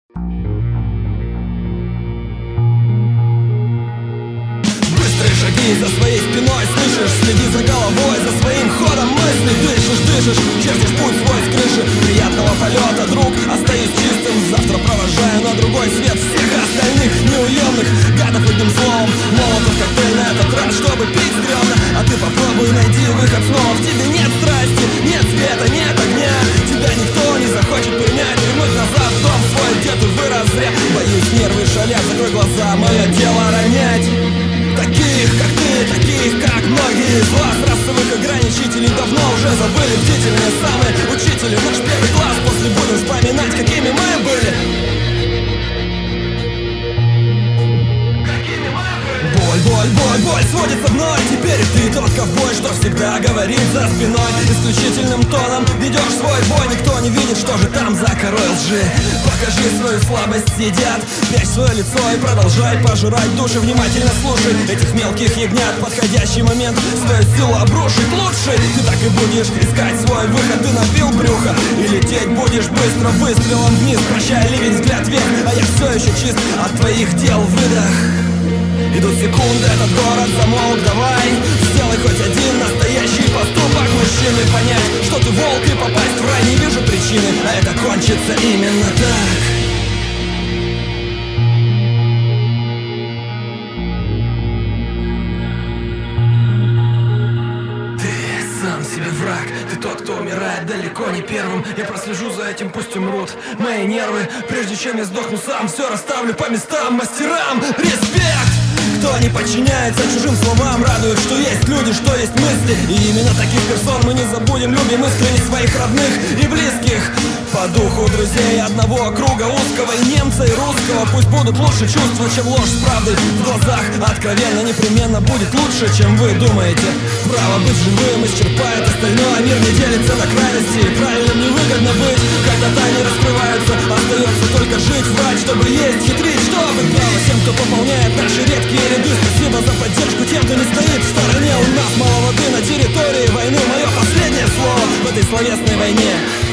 Быстрые шаги за своей спиной слышишь, следи за головой, за своим ходом мысли. Дышишь, чертишь путь свой с крыши. Приятного полета, друг, остаюсь чистым. Завтра провожаю на другой свет всех остальных неуемных гадов одним словом. Молотов коктейль на этот раз, чтобы пить стрёмно. А ты попробуй найди выход снова. В тебе нет страсти, нет света, нет огня. Тебя никто не захочет принять, вернуть назад в дом свой, где ты вырос зря. Боюсь, нервы шалят, закрой глаза, мое дело ронять таких, как ты, таких, как многие из вас. Расовых ограничителей давно уже забыли. Бдительные самые учители, наш первый класс. После будем вспоминать, какими мы были. Боль сводится мной. Теперь ты тот ковбой, что всегда говорит за спиной. Исключительным тоном ведешь свой бой. Никто не видит, что же там за корой лжи. Покажи свою слабость, сидят. Прячь свое лицо и продолжай пожирать души. Внимательно слушай этих мелких ягнят. Подходящий момент свою силу обрушить лучше. Ты так и будешь искать свой выход. Ты набил брюхо и лететь будешь быстро выстрелом вниз. Прощай, ливень, взгляд вверх. А я все еще чист от твоих дел. Выдох. Идут секунды, этот город замолк. Давай, сделай хоть один настоящий поступок мужчины. Понять, что ты волк, и попасть в рай. Не вижу причины, а это кончится именно так. Сам себе враг, ты тот, кто умирает далеко не первым. Я прослежу за этим, пусть умрут мои нервы. Прежде чем я сдохну сам, все расставлю по местам. Мастерам респект! Кто не подчиняется чужим словам, радует, что есть люди, что есть мысли. И именно таких персон мы не забудем. Любим искренне своих родных и близких. По духу друзей одного круга узкого. И немца, и русского. Пусть будут лучше чувства, чем ложь с правдой в глазах. Откровенно, непременно будет лучше, чем вы думаете. Право быть живым исчерпает остальное. Мир не делится на крайности. Правильным невыгодно быть, когда тайны раскрываются. Остается только жить, врать, чтобы есть, хитрить, чтобы право всем, кто пополняет наши редкие ряды. Спасибо за поддержку тем, кто не стоит в стороне. У нас мало воды на территории войны. Мое последнее слово в этой словесной войне.